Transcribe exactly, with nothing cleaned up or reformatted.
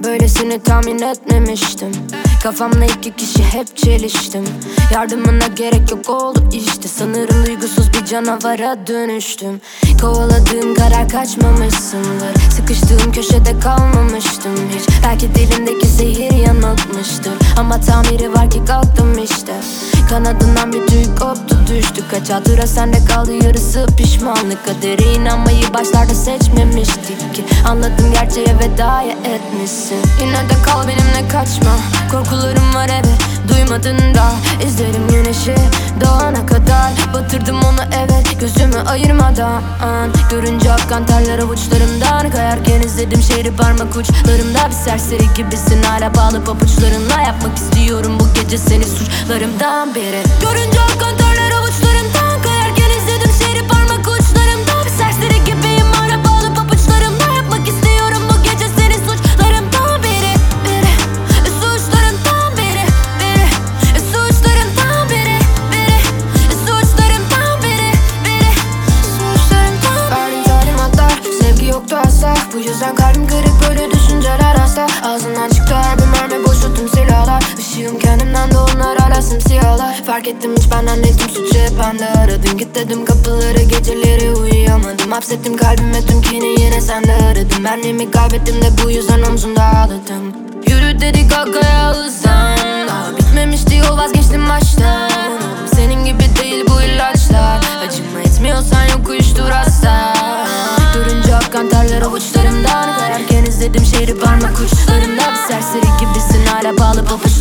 böylesini tahmin etmemiştim. Kafamla iki kişi hep çeliştim. Yardımına gerek yok oldu işte. Sanırım duygusuz bir canavara dönüştüm. Kovaladığım karar kaçmamışsındır. Sıkıştığım köşede kalmamıştım hiç. Belki dilimdeki zehir yanıltmıştır. Ama tamiri var ki kalktım işte. Kanadından bir tüy koptu düştü. Kaç hatıra sende kaldı, yarısı pişmanlık. Kadere inanmayı başlarda seçmemiştik ki. Anladım, gerçeğe vedaya etmişsin. Yine de kal benimle, kaçma. Korkularım var eve, duymadın da. İzlerim güneşi doğana kadar. Batırdım onu evet, gözümü ayırmadan. Görünce akan terler avuçlarımdan. Kayarken izledim şehri parmak uçlarımda. Bir serseri gibisin hala bağlı papuçlarınla. Yapmak istiyorum bu gece seni suçlarımdan biri. Görünce akan terler avuçlarımdan. Kayarken izledim şehri parmak uçlarımda. Bir serseri gibiyim hala bağlı papuçlarımla. Yapmak istiyorum bu gece seni suçlarımdan biri. Biri suçlarımdan biri. Biri suçlarımdan biri. Biri suçlarımdan biri. Biri suçlarımdan. Verdiğin talimatlar, sevgi yoktu asla. Bu yüzden kalbim kırık, böyle düşünceler hasta. Ağzından çıktı her bir mermi, boştu tüm silahlar. Işığım kendimden de onlar hala simsiyahlar. Fark ettim hiç benden değildim, suçu hep bende aradım. Git dedim kapıları, geceleri uyuyamadım. Hapsettim kalbime tüm kini, yine sende aradım. Benliğimi kaybettim de bu yüzden omzumda ağladım. Yürü dedik kalkaya hızlan. Daha bitmemişti yol, vazgeçtim baştan. Senin gibi değil bu ilaçlar. Acıma etmiyorsan yok, uyuştur hasta. Görünce akan terler avuçlarımdan. Kayarken izledim şehri parmak uçlarımda. Bir serseri gibisin hala bağlı papuç